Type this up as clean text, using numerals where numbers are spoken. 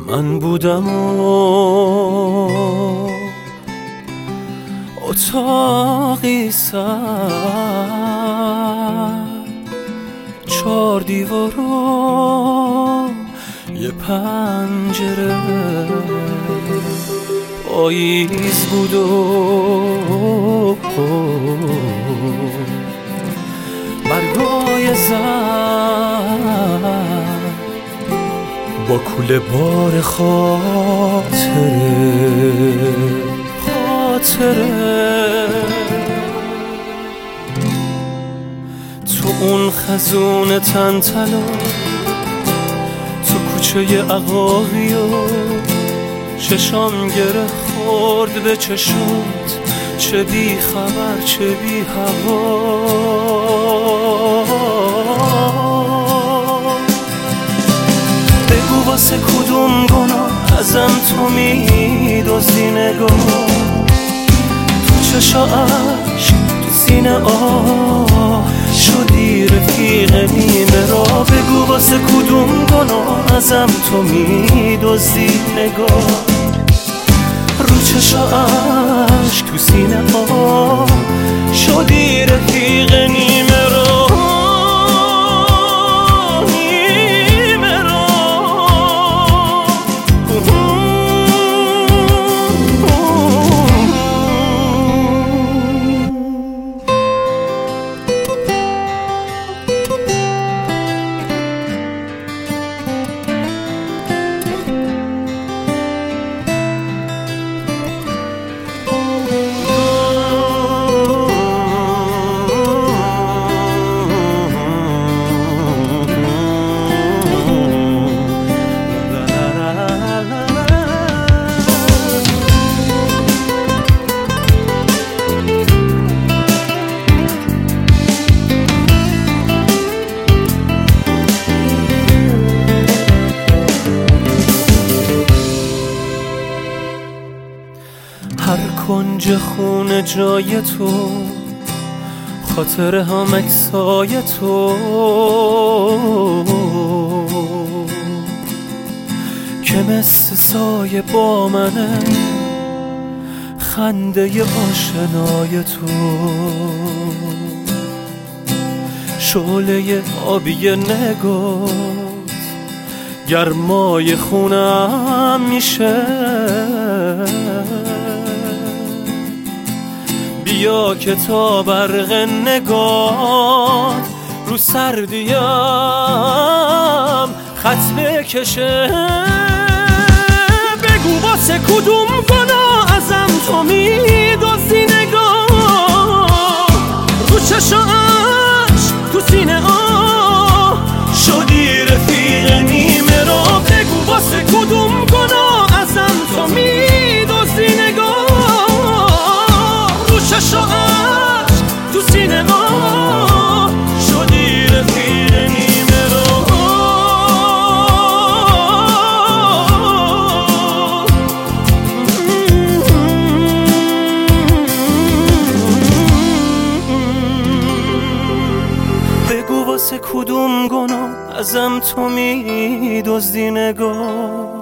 من بودم اتاقی سر، 4 دیوار و یه پنجره. پاییز بود و برگای زن با کوله بار خاطره. تو اون خزون تنتلا، تو کوچه عقاقی و چشام گره خورد به چشات، چه بی خبر چه بی هوا. بگو واسه کدوم گناه ازم تو میدزدی نگاه، تو چشا عشق تو سینه آه شدی رفیق نیمه راه. بگو واسه کدوم گناه ازم تو میدزدی نگاه، رو چشا عشق تو سینه آه شدی رفیق نیمه راه. هر کنج خونه جای تو، خاطره هم عکسای تو که مثل سایه با منه، خنده آشنای تو، شعله آبی نگات گرمای خونم میشه. بیا که تا برق نگات رو سردیم خط بکشه. بگو واسه کدوم گناه ازم تو میدزدی نگاه، رو چشاش تو سینه آه شدی رفیق نیمه راه. بگو واسه کدوم گناه ازم تو میدزدی نگاه، رو چشاش تو سینه آه شدی رفیق نیمه راه. بگو واسه کدوم گناه ازم تو میدزدی نگاه،